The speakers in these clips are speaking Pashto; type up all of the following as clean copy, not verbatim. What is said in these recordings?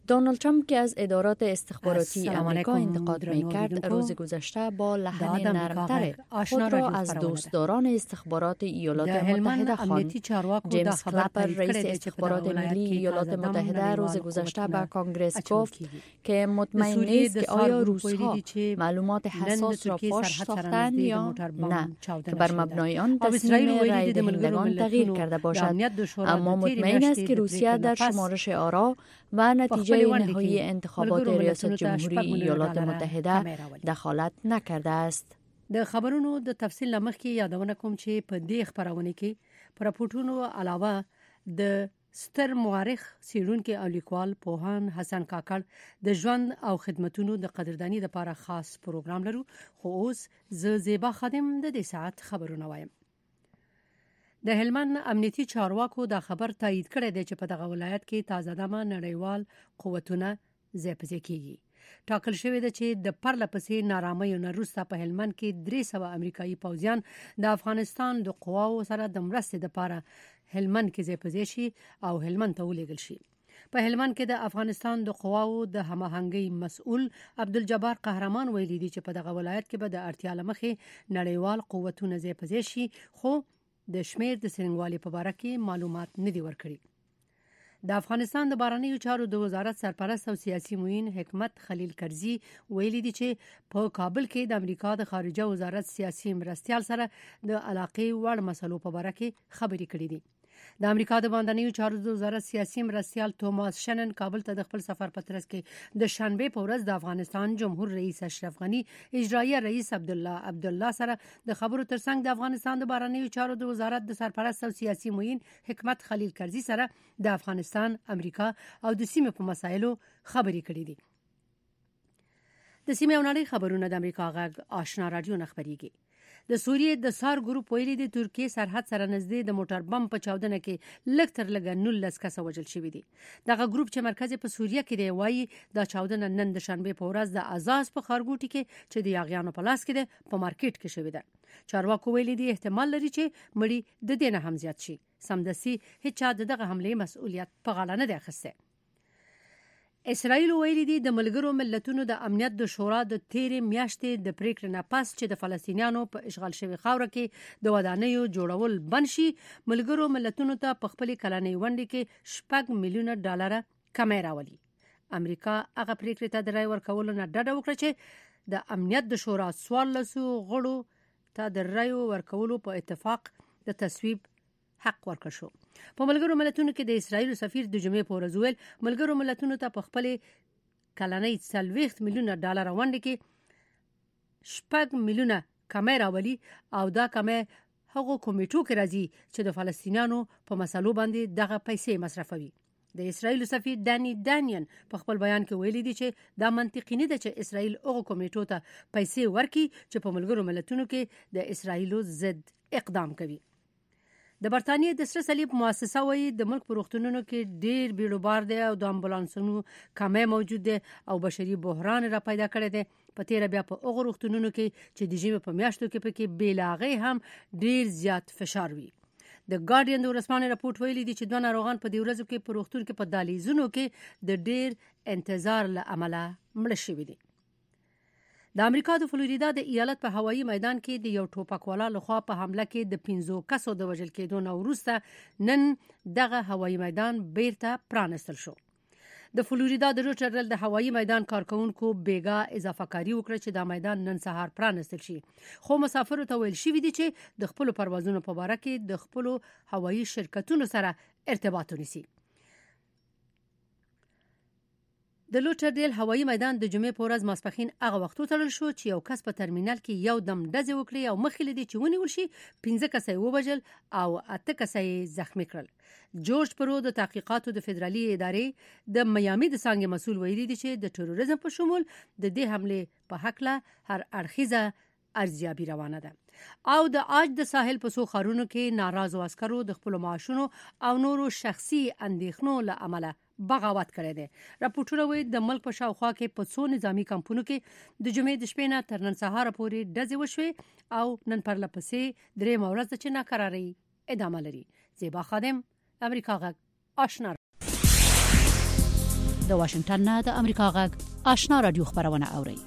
دونالد ترامپ که از ادارات استخباراتی آمریکا انتقاد می‌کرد، روز گذشته با لحن نرم‌تر خود را از دوستداران استخبارات ایالات متحده خواند. جیمز کلپر، رئیس استخبارات ملی ایالات متحده، روز گذشته به کانگرس گفت که مطمئن نیست که آیا روس‌ها معلومات حساس را فاش ساختند یا نه، که بر مبنای آن تصمیم رای دهندگان تغییر کرده باشد. اما مطمئن است که روسیه در شمارش آرا و نتیجه نهایی انتخابات ریاست جمهوری ایالات متحده دخالت نکرده است. د خبرونو د تفصیل لمخکې یادونه کوم چې په دې خبرونه کې پر راپورټونو علاوه د ستر مورخ څېړونکي او لیکوال پوهان حسن کاکړ د ژوند او خدمتونو د قدردانی لپاره خاص پروګرام لرو. خو اوس زیبا خادم د دې ساعت خبرونه وایم. د هلمند امنیتي چارواکو دا خبر تایید کړی دی چې په دغه ولایت کې تازه دمه نړیوال قوتونه ځای په ځای کیږي. ټاکل شوی دی چې د پرله پسې نارامیو نه وروسته په هلمند کې 300 امریکایي پوځیان د افغانستان د قواو سره د مرستې لپاره هلمند کې ځای په ځای شي او هلمند ته ولېږل شي. په هلمند کې د افغانستان د قواو د هماهنګۍ مسؤل عبدالجبار قهرمان ویلي دی چې په دغه ولایت کې به د اړتیا لمخې نړیوال قوتونه ځای په ځای شي، خو د شمیر د څرنګوالي په اړه کې معلومات نه دي ورکړي. د افغانستان د بهرنیو چارو د وزارت سرپرست او سیاسي معین حکمت خلیل کرزي ویلي دي چې په کابل کې د امریکا د خارجه وزارت سیاسي مرستیال سره د علاقې وړ مسلو په اړه کې خبرې کړې دي. د امریکا د بهرنیو چارو د وزارت سیاسي مرستیال توماس شنن کابل ته د خپل سفر په ترڅ کې د شنبه په ورځ د افغانستان جمهور رئیس اشرف غنی، اجرایي رئیس عبدالله سره د خبرو ترڅنګ د افغانستان د بهرنیو چارو د وزارت د سرپرست او سیاسي معین حکمت خلیل کرزي سره د افغانستان، امریکا او د سیمې په مسایلو خبرې کړې دي. د سیمې او نړۍ خبرونه د امریکا غږ آشنا رادیو نه خبريږي. د سوریې د سار ګروپ ویلي دی ترکیه سرحد سره نږدې د موټر بم په چاودنه کې لږ تر لږه 19 کسه وژل شوي دي. دغه ګروپ چې مرکز په سوریه کې دی وایي دا چاودنه نن د شنبه په ورځ د ازاز په خارګوټي کې چې د یاغیانو په لاس کې ده په مارکیټ کې شوې ده. چارواکو ویلي دی احتمال لري چې مړي د دې نه هم زیات شي. سمدستي هیڅ چا دغه حمله مسؤلیت په غاړه نه دی اخیسته. اسرائیل ویلي دی د ملګرو ملتونو د امنیت د شورا د تیرې میاشتې د پریکړې نه پس چې د فلسطینیانو په اشغال شوی خاوره کې د ودانیو جوړول بند شي، ملګرو ملتونو ته په خپل کلنۍ ونډې کې $6 میلیونه کمای راولي. امریکا هغه پریکړې ته د رای ورکولو نه ډډه وکړه چې د امنیت د شورا 14 غړو ته د رای ورکولو په اتفاق د تصویب حق ورکړ شو. په ملګرو ملتونو کې د اسرائیل سفیر د جمعې په ورځ ویل ملګرو ملتونو ته په خپل کلنۍ $40 میلیونه ونډه کې $6 میلیونه کمای راولي او دا کمای هغو کمیټو کې راځي چې د فلسطینیانو په مسلو باندې دغه پیسې مصرفوي. د اسرائیل سفیر دانی دانیان په خپل بیان کې ویلي دی چې دا منطقي نه ده چې اسرائیل هغو کمیټو ته پیسې ورکړي چې په ملګرو ملتونو کې د اسرائیل ضد اقدام کوي. د برتانیې د سره صلیب مؤسسه وایي د ملک په روغتونونو کې ډېر بیړوبار دی او د امبولانسونو کمی موجود دی او بشري بحران را پیدا کړی دی. په تیره بیا په هغو روغتونونو کې چې د ژمي په میاشتو کې پکې بې له هغې هم ډېر زیات فشار وي. د ګارډین د ورځپاڼې راپورټ ویلي دی چې 2 ناروغان په دې ورځو کې په روغتون کې په دهلیزونو کې د ډېر انتظار له امله مړه شوي دي. د امریکا د فلوریدا د ایالت په هوایي میدان کې د یو ټوپکوالا لخوا په حمله کې د 15 کسو د وژل کېدو نه وروسته نن دغه هوایي میدان بیرته پرانستل شو. د فلوریدا د روچرل د هوایي میدان کارکونکو بیګا اضافه کاری وکړه چې دا میدان نن سهار پرانستل شي، خو مسافرو ته ویل شوی دی چې د خپل پروازونو په اړه کې د خپل هوایي شرکتونو سره ارتباط ونیسي. د لوټرډیل هوایي میدان د جمعې په ورځ ماسپښین هغه وخت وتړل شو چې یو کس په ترمینل کې یو دم ډزې وکړي او مخکې لدی چې ونیول شي 15 کسه یې ووژل او 8 کسه یې زخمی کړل. جورج پرو د تحقیقاتو د فدرالي ادارې د میامي د څانګې مسؤل ویلي دی چې د تروریزم په شمول د دې حمله په حق له هر اړخیزه ارزیابي روانه ده او د آج د ساحل په څو ښارونو کې ناراضو عسکرو د خپل معاشونو او نورو شخصي اندېښنو له امله بغاوت کړی دی. راپورټونه وایي د ملک په شاوخوا کې په څو نظامی کمپونو کې د جمعې د شپې نه تر نن سهار پورې ډزې وشوې او نن پرله پسې درې ورځ چې ناکراري ادامه لري. زیبا خادم، امریکا غږ آشنا. د واشنگټن نه د امریکا غږ آشنا رادیو خبرونه اوري.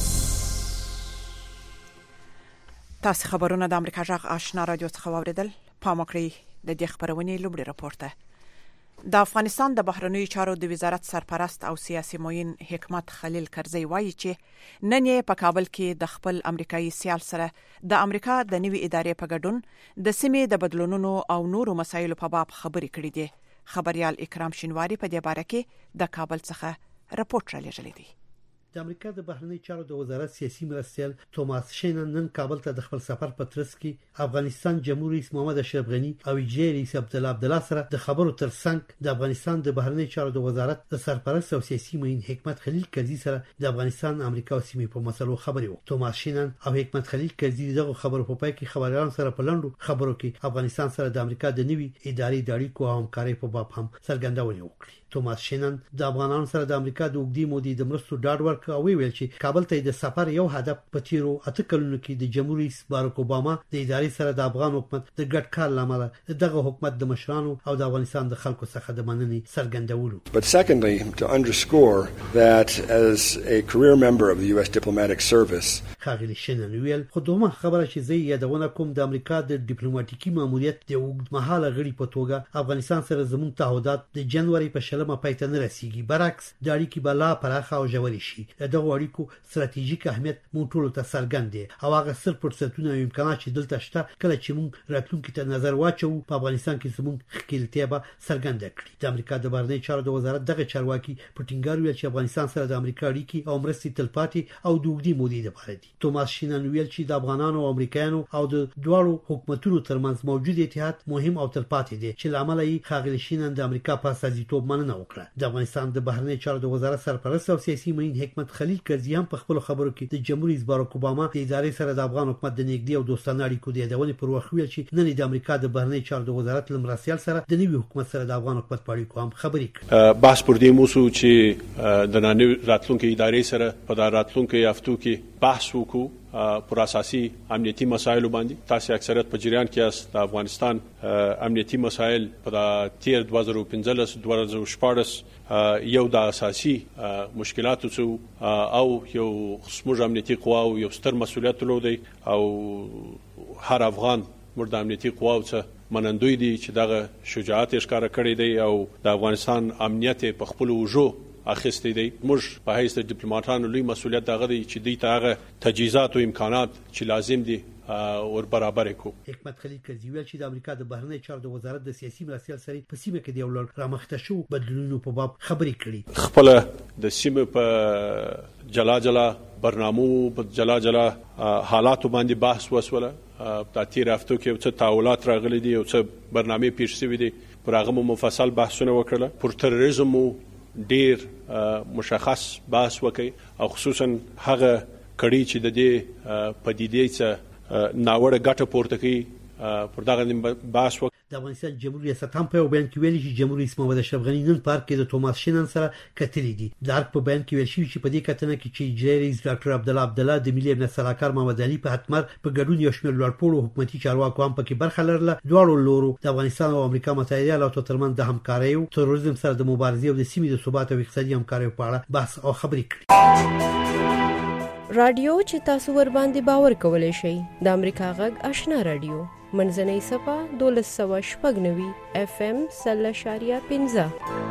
تاسو خبرونه د امریکا غږ آشنا رادیو څخه واوریدل. پام وکړئ د دې خبرونې لومړی راپورته. د افغانستان د بهرنیو چارو د وزارت سرپرست او سیاسي معین حکمت خلیل کرزی وایي چې نن یې په کابل کې د خپل امریکایي سیال سره د امریکا د نوي ادارې په ګډون د سیمې د بدلونونو او نورو مسایلو په باب خبرې کړې دي. خبريال اکرام شینواری په دې باره کې د کابل څخه راپورټ را لېږلی دی. د امریکا د بهرنی چارو د وزارت سیاسي مرستیال توماس شینن نن کابل ته د خپل سفر په ترڅ کې افغانستان جمهور رئیس محمد اشرف غنی او اجرایي رئیس عبدالله سره د خبرو ترڅنګ د افغانستان د بهرنی چارو د وزارت د سرپرست او سیاسي معین حکمت خلیل کرزی سره د افغانستان امریکا او سیمې په مسلو خبرې وکړې. توماس شینن او حکمت خلیل کرزی دغه خبرو په پای کې خبريالانو سره په لنډو خبرو کې افغانستان سره د امریکا د نوي ادارې د اړیکو او همکارۍ په باب هم څرګندونه وکړه. توماس شینن د افغانانو سره د امریکا د اوږدې مودې د مرستو ډاډ ورکړ او ویل چې کابل ته د سفر یو هدف په تیرو 8 کلونو کې د جمهور رئیس باراک اوباما د ادارې سره د افغان حکومت د ګډ کار لامل دغه حکومت د مشرانو او د افغانستان د خلکو څخه د مننې څرګندولو. But secondly, to underscore that as a career member of the US diplomatic service, خاغلی شینن ویل خو دومره خبره چې زه یادونه کوم د امریکا د ډیپلوماټیکي ماموریت د اوږدمهاله غړي په توګه افغانستان سره زموږ تعهدات د جنوري په شلمه پای ته نه رسیږي. برعکس د اړیکې بلا پراخه او ژورې شي. دغه اړیکو ستراتیژیک اهمیت مونږ ټول ته څرګند دي او هغه ستر فرصتونه او امکانات چې دلته شته کله چې مونږ راتلونکي ته نظر واچو په افغانستان کې زموږ خپلتیا به څرګند کړي. د امریکا د بهرنی چارو د وزارت دغه چارواکي په ټینګار ویل چې افغانستان سره د امریکا اړیکې او مرستې تلپاتې او د اوږدې مودې لپاره دي. توماس شینن ویل چې د افغانانو او امریکایانو او د دوه حکومتونو ترمنځ موجود اتحاد مهم او تلپاتې دی چې لامل یې خاغلی شینن د امریکا په استازیتوب مننه وکړه. د افغانستان د بهرنی چارو د وزارت سرپرست او سیاسي معین حکمت خلیل کرزی هم په خپل خبرو کې د جمهور رئیس باراک اوباما د ادارې سره د افغان حکومت د نږدې او دوستانه اړیکو د یادونې پر وخت ویل چې نن د امریکا د بهرنی چارو د وزارت لمرسیال سره د نوي حکومت سره د افغان حکومت په اړیکو هم خبرې کړې. بحث پر دې موضوع چې د نن راتلونکو ادارې سره په راتلونکو هفتو کې بحث وکړو پر اساسي امنیتي مسایلو باندې. تاسو اکثریت په جریان کې است د افغانستان امنیتي مسایل په تیر 2015 2014 یو د اساسي مشکلاتو څخه او یو خصوصي امنیتي قوا او یو ستر مسولیت لري او هر افغان مرد امنیتي قوا څخه منندوی دي چې دغه شجاعت ښکارا کړی دی او د افغانستان امنیت په خپل وجو اخیستی دی. موږ په هیڅ ډیپلوماټانو لوی مسولیت دغه دی چې دوی ته هغه تجهیزات او امکانات چې لازم دي ور برابر کو. حکمت خلیل کرزی ویل چې د امریکا د بهرنی چارو د وزارت د سیاسي مرستیال سره په سیمه کې د یو لړ رامخته شو بدلونونو په باب خبرې کړې. خپل د سیمه په جلا برنامو په جلا حالاتو باندې بحث وسوله. په تیر هفتو کې څه تاولات راغلي دي او څه برنامه پیښ شوې دي پر هغه مفصل بحثونه وکړل. پر تروریزم ډیر مشخص بحث وکړي او خصوصا هغه کړي چې د دې پدیدې څخه ناوړه ګټه پورته کوي پر دغه بحث وکړي. د افغانستان جمهور ریاست هم په بیان کې ویلي چې جمهور رئیس محمد اشرف غنی نن پارک کې د توماس شینن سره کتلې دي. د ارګ په بیان کې ویل شوی چې په دې کتنه کې چې اجرایي رئیس ډاکټر عبدالله د ملي امنیت سلاکار محمد علي په حتمر په ګډون یو شمېر لوړپوړو حکومتي چارواکو هم پکې برخه لرله. دواړو لورو د افغانستان او امریکا متحده ایالاتو ترمنځ د همکارۍ او تروریزم سره د مبارزې او د سیمې د ثبات او اقتصادي همکارۍ په اړه بحث او خبرې کړې. رادیو چې تاسو ور باندې باور کولای شئ د امریکا غږ آشنا رادیو منځنۍ صفه 1290 FM 0.15.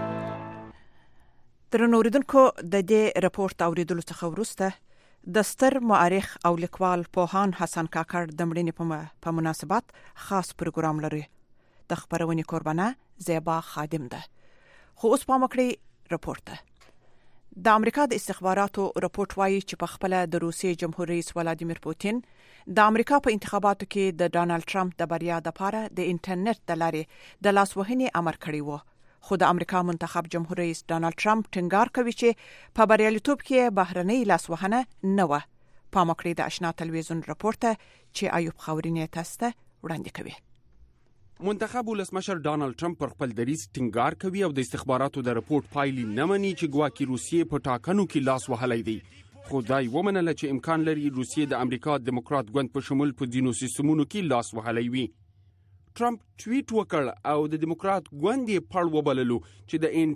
درنو اوریدونکو د دې راپورټ اوریدلو څخه وروسته د ستر مؤرخ او لیکوال پوهان حسن کاکړ د مړینې په مناسبت خاص پروګرام لري. د خبرونې قربانه زیبا خادم ده. خو اوس پام وکړئ راپورټ ته. د امریکا د استخباراتو راپورټ وايي چې په خپل د روسیې جمهور رئیس ولادیمیر پوتین د امریکا په انتخاباتو کې د ډانلډ ټرمپ د بریا لپاره د انټرنیټ د لارې د لاسوهنې امر کړی و. خو د امریکا منتخب جمهور رئیس ډانلډ ټرمپ ټینګار کوي چې په بریالیتوب کې بهرنۍ لاسوهنه نه و. پام وکړئ د آشنا تلویزیون راپورټ چې ایوب خاورینې تاسو ته وړاندې کوي. منتخب ولسمشر ډانلډ ټرمپ پر خپل دریځ ټینګار کوي او د استخباراتو د راپورټ پایلې نه مني چې ګواکې روسیې په ټاکنو کې لاس وهلی دی. خو دا یې ومنله چې امکان لري روسیې د امریکا دیموکرات ګوند په شمول په ځینو سیستمونو کې لاس وهلی وي. ټرمپ ټویټ وکړ او د دیموکرات ګوند یې پړ وبللو چې د